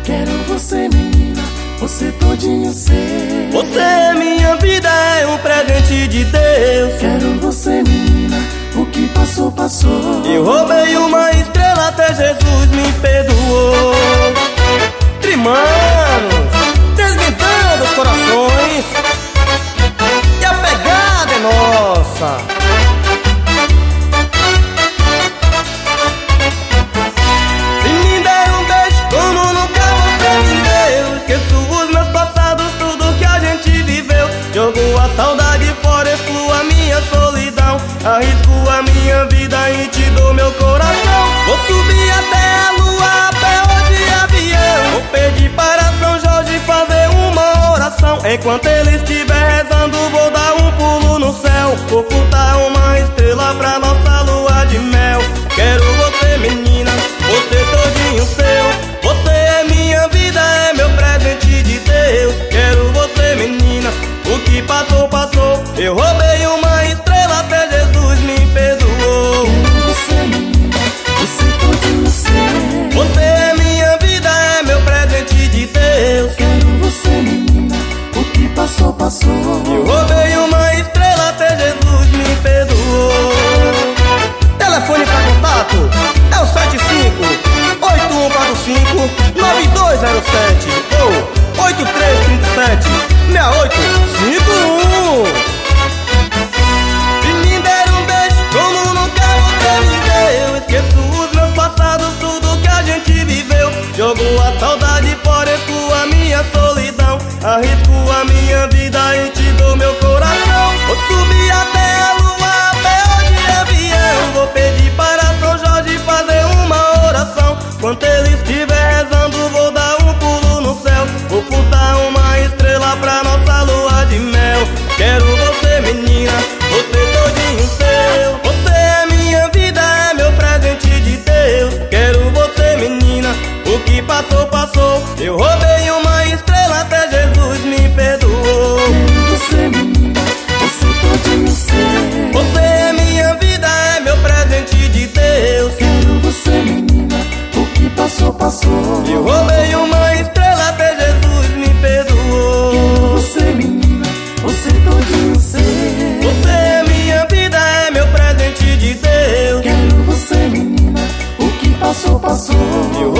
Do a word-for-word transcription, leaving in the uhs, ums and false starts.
Quero você, menina, você todinho seu. Você é minha vida, é um presente de Deus. Quero você, menina, o que passou, passou. Eu roubei uma estrela, até Jesus me perdoou. Trimanos, desvendando os corações, e a pegada é nossa. Se me der um beijo como nunca você me deu, esqueço os meus passados, tudo que a gente viveu. Jogo a saudade fora, excluo a minha solidão, arrisco a minha vida e te dou meu coração. Vou subir até a lua, a pé ou de avião. Vou pedir para São Jorge fazer uma oração. Enquanto ele estiver rezando, vou dar um pulo no céu. Vou furtar uma estrela pra nossa lua de mel. Quero você, menina, você todinho seu. Você é minha vida, é meu presente de Deus. Quero você, menina, o que passou, passou. Eu roubei uma estrela, até Jesus me perdoou. Quero você, menina, você todinho seu. Você é minha vida, é meu presente de Deus. Quero você, menina, o que passou, passou. Eu roubei uma estrela, até Jesus me perdoou. Telefone pra contato é o sete cinco oito um quatro cinco nove dois zero sete ou oito três três sete seis oito cinco um. Se me der um beijo como nunca você me deu, esqueço os meus passados, tudo que a gente viveu. Jogo a saudade fora, excluo a minha solidão, arrisco a minha vida e te dou meu coração. Vou subir até a lua, a pé ou de avião. Vou pedir para São Jorge fazer uma oração. Enquanto ele estiver rezando, vou dar um pulo no céu. Vou furtar uma estrela pra nossa lua de mel. Quero você, menina, você todinho seu. Você é minha vida, é meu presente de Deus. Quero você, menina, o que passou, passou. Eu roubei uma estrela, até Jesus me perdoou. Quero você, menina, você todinho seu. Você é minha vida, é meu presente de Deus. Quero você, menina, o que passou, passou. Eu roubei uma estrela, até Jesus me perdoou. Quero você, menina, você todinho seu. Você é minha vida, é meu presente de Deus. Quero você, menina, o que passou, passou. Eu